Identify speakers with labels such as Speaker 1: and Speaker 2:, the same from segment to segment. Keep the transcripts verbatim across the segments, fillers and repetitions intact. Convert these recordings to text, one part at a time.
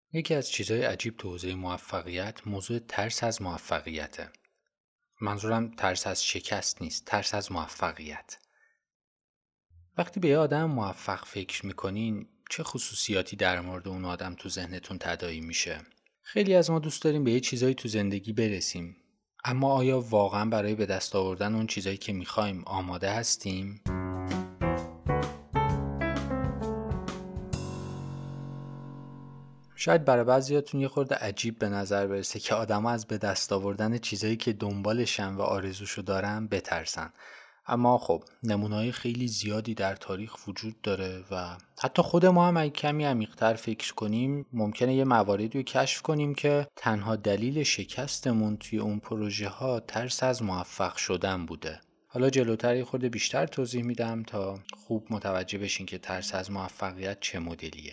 Speaker 1: یکی از چیزهای عجیب تو حوزه موفقیت موضوع ترس از موفقیته. منظورم ترس از شکست نیست، ترس از موفقیت. وقتی به یه آدم موفق فکر میکنین چه خصوصیاتی در مورد اون آدم تو ذهنتون تداعی میشه؟ خیلی از ما دوست داریم به یه چیزایی تو زندگی برسیم، اما آیا واقعا برای به دست آوردن اون چیزایی که میخوایم آماده هستیم؟ شاید برای بعضیاتون یه خورده عجیب به نظر برسه که آدما از به دست آوردن چیزایی که دنبالشن و آرزوشو دارن بترسن. اما خب نمونه‌های خیلی زیادی در تاریخ وجود داره و حتی خود ما هم اگه کمی عمیق‌تر فکر کنیم ممکنه یه مواردی رو کشف کنیم که تنها دلیل شکستمون توی اون پروژه ها ترس از موفق شدن بوده. حالا جلوتر یه خورده بیشتر توضیح میدم تا خوب متوجه بشین که ترس از موفقیت چه مدلیه.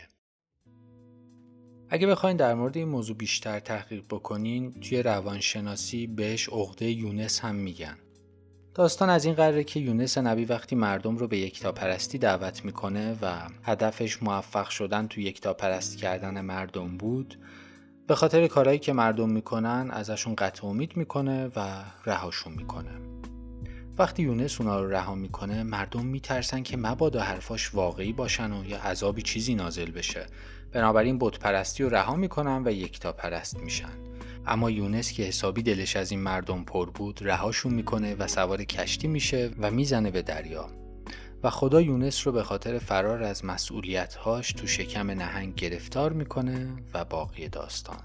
Speaker 1: اگه بخواین در مورد این موضوع بیشتر تحقیق بکنین توی روانشناسی بهش عقده یونس هم میگن. داستان از این قراره که یونس نبی وقتی مردم رو به یکتاپرستی دعوت میکنه و هدفش موفق شدن تو یکتاپرستی کردن مردم بود، به خاطر کارهایی که مردم میکنن ازشون قطع امید میکنه و رهاشون میکنه. وقتی یونس اونا رو رها میکنه مردم میترسن که مبادا حرفاش واقعی باشن و یا عذابی چیزی نازل بشه، بنابراین بت پرستی رو رها میکنن و یکتاپرست میشن. اما یونس که حسابی دلش از این مردم پر بود رهاشون میکنه و سوار کشتی میشه و میزنه به دریا و خدا یونس رو به خاطر فرار از مسئولیت‌هاش تو شکم نهنگ گرفتار میکنه و باقی داستان.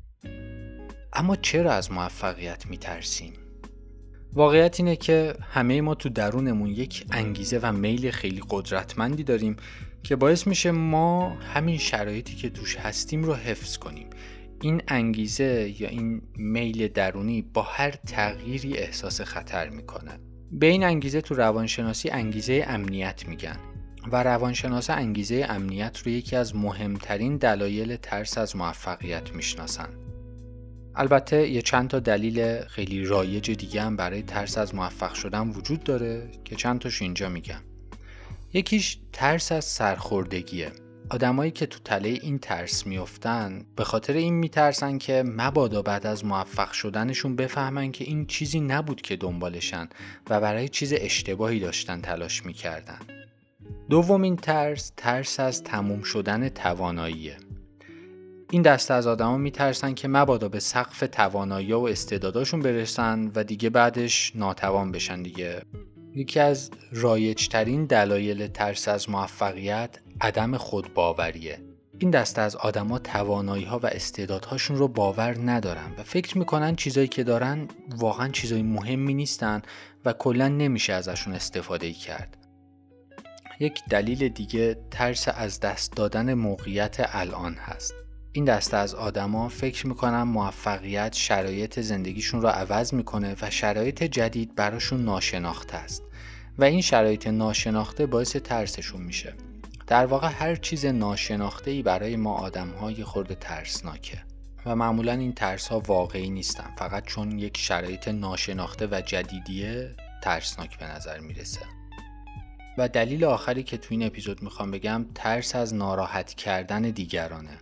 Speaker 1: اما چرا از موفقیت میترسیم؟ واقعیت اینه که همه ما تو درونمون یک انگیزه و میل خیلی قدرتمندی داریم که باعث میشه ما همین شرایطی که توش هستیم رو حفظ کنیم. این انگیزه یا این میل درونی با هر تغییری احساس خطر میکنه. به این انگیزه تو روانشناسی انگیزه امنیت میگن و روانشناسا انگیزه امنیت رو یکی از مهمترین دلایل ترس از موفقیت میشناسن. البته یه چند تا دلیل خیلی رایج دیگه هم برای ترس از موفق شدن وجود داره که چند تاش اینجا میگم. یکیش ترس از سرخوردگیه. آدمایی که تو تله این ترس میافتن به خاطر این میترسن که مبادا بعد از موفق شدنشون بفهمن که این چیزی نبود که دنبالشن و برای چیز اشتباهی داشتن تلاش میکردن. دومین ترس ترس از تموم شدن تواناییه. این دسته از آدما میترسن که مبادا به سقف توانایی و استعداداشون برسن و دیگه بعدش ناتوان بشن دیگه. یکی از رایج‌ترین دلایل ترس از موفقیت عدم خودباوریه. این دسته از آدما توانایی‌ها و استعدادهاشون رو باور ندارن و فکر میکنن چیزایی که دارن واقعا چیزای مهمی نیستن و کلاً نمیشه ازشون استفاده کرد. یک دلیل دیگه ترس از دست دادن موقعیت الان هست. این دسته از آدما فکر میکنن موفقیت شرایط زندگیشون رو عوض میکنه و شرایط جدید براشون ناشناخته است و این شرایط ناشناخته باعث ترسشون میشه. در واقع هر چیز ناشناخته‌ای برای ما آدم‌ها یه خورده ترسناکه و معمولاً این ترس‌ها واقعی نیستن، فقط چون یک شرایط ناشناخته و جدیدیه ترسناک به نظر میرسه. و دلیل آخری که تو این اپیزود میخوام بگم ترس از ناراحت کردن دیگرانه.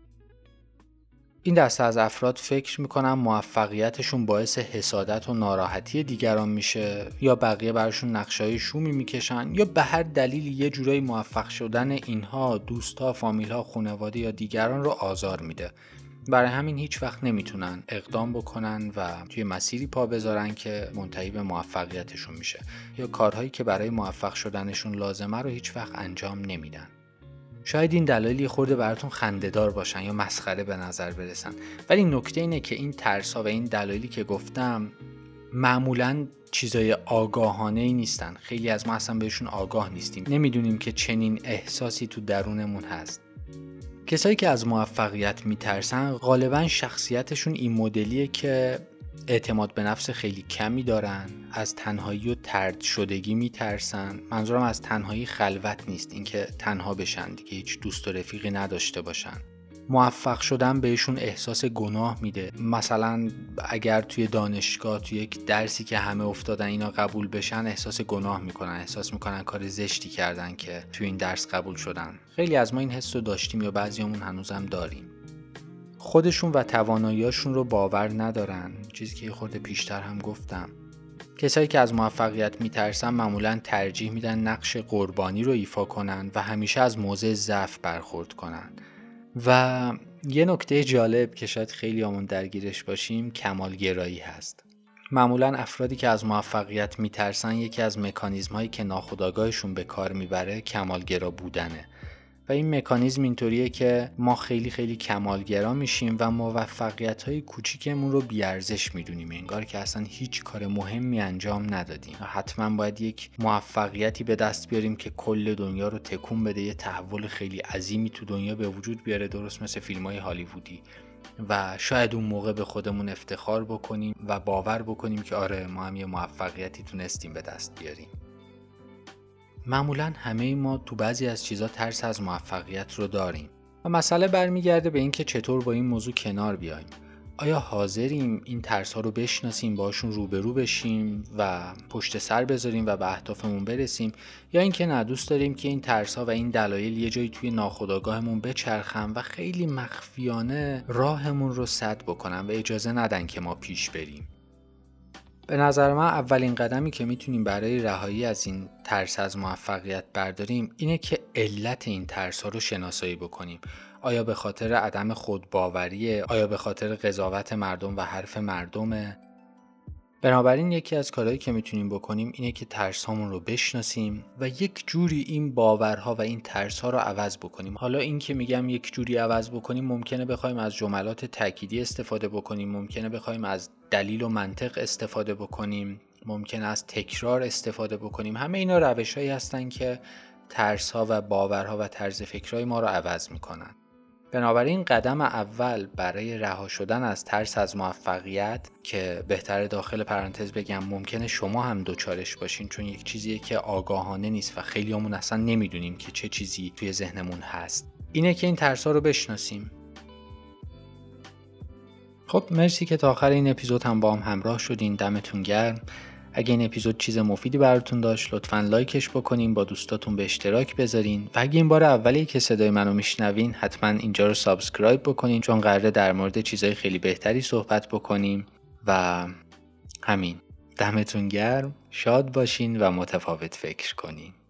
Speaker 1: این دسته از افراد فکر میکنن موفقیتشون باعث حسادت و ناراحتی دیگران میشه یا بقیه براشون نقشه‌های شومی میکشن یا به هر دلیلی یه جورایی موفق شدن اینها دوستا، فامیل‌ها، خانواده یا دیگران رو آزار میده. برای همین هیچ وقت نمیتونن اقدام بکنن و توی مسیری پا بذارن که منتهی به موفقیتشون میشه یا کارهایی که برای موفق شدنشون لازمه رو هیچ وقت انجام نمیدن. شاید این دلایلی خورده براتون خنده‌دار باشن یا مسخره به نظر برسن، ولی نکته اینه که این ترس‌ها و این دلایلی که گفتم معمولاً چیزای آگاهانه‌ای نیستن. خیلی از ما اصلا بهشون آگاه نیستیم، نمیدونیم که چنین احساسی تو درونمون هست. کسایی که از موفقیت میترسن غالباً شخصیتشون این مدلیه که اعتماد به نفس خیلی کمی دارن، از تنهایی و طرد شدگی میترسن. منظورم از تنهایی خلوت نیست، اینکه تنها بشن دیگه، هیچ دوست و رفیقی نداشته باشن. موفق شدن بهشون احساس گناه میده. مثلا اگر توی دانشگاه توی یک درسی که همه افتادن اینا قبول بشن احساس گناه میکنن، احساس میکنن کار زشتی کردن که توی این درس قبول شدن. خیلی از ما این حس رو داشتیم یا بعضیامون هنوزم داریم. خودشون و تواناییاشون رو باور ندارن، چیزی که یه خورده پیشتر هم گفتم. کسایی که از موفقیت میترسن معمولاً ترجیح میدن نقش قربانی رو ایفا کنن و همیشه از موضع ضعف برخورد کنن. و یه نکته جالب که شاید خیلی همون درگیرش باشیم، کمالگرایی هست. معمولاً افرادی که از موفقیت میترسن یکی از مکانیزم هایی که ناخودآگاهشون به کار میبره کمالگرا بودنه. و این مکانیزم اینطوریه که ما خیلی خیلی کمالگرا میشیم و موفقیت‌های کوچیکمون رو بی‌ارزش میدونیم، انگار که اصلا هیچ کار مهمی انجام ندادیم و حتما باید یک موفقیتی به دست بیاریم که کل دنیا رو تکون بده، یه تحول خیلی عظیمی تو دنیا به وجود بیاره، درست مثل فیلم‌های هالیوودی. و شاید اون موقع به خودمون افتخار بکنیم و باور بکنیم که آره ما هم یه موفقیتی تونستیم به دست بیاریم. معمولاً همه ما تو بعضی از چیزا ترس از موفقیت رو داریم و مسئله برمیگرده به این که چطور با این موضوع کنار بیایم. آیا حاضریم این ترس ها رو بشناسیم، باشون روبرو بشیم و پشت سر بذاریم و به اهدافمون برسیم، یا اینکه نه، دوست داریم که این ترس ها و این دلایل یه جایی توی ناخودآگاهمون بچرخن و خیلی مخفیانه راهمون رو سد بکنن و اجازه ندن که ما پیش بریم. به نظر من اولین قدمی که میتونیم برای رهایی از این ترس از موفقیت برداریم اینه که علت این ترس ها رو شناسایی بکنیم. آیا به خاطر عدم خودباوریه؟ آیا به خاطر قضاوت مردم و حرف مردمه؟ بنابراین یکی از کارهایی که میتونیم بکنیم اینه که ترس هامون رو بشناسیم و یک جوری این باورها و این ترس ها رو عوض بکنیم. حالا این که میگم یک جوری عوض بکنیم، ممکنه بخوایم از جملات تأکیدی استفاده بکنیم، ممکنه بخوایم از دلیل و منطق استفاده بکنیم، ممکنه از تکرار استفاده بکنیم. همه اینا روش‌هایی هستن که ترس ها و باورها و طرز فکرهای ما رو عوض میکنن. بنابراین قدم اول برای رها شدن از ترس از موفقیت، که بهتره داخل پرانتز بگم ممکنه شما هم دوچارش باشین، چون یک چیزیه که آگاهانه نیست و خیلی همون اصلا نمیدونیم که چه چیزی توی ذهنمون هست، اینه که این ترس ها رو بشناسیم. خب مرسی که تا آخر این اپیزود هم با هم همراه شدین، دمتون گرم. اگه این اپیزود چیز مفیدی براتون داشت لطفاً لایکش بکنین، با دوستاتون به اشتراک بذارین و اگه این بار اولیه که صدای منو میشنوین حتما اینجا رو سابسکرایب بکنین، چون قراره در مورد چیزای خیلی بهتری صحبت بکنیم. و همین، دمتون گرم، شاد باشین و متفاوت فکر کنین.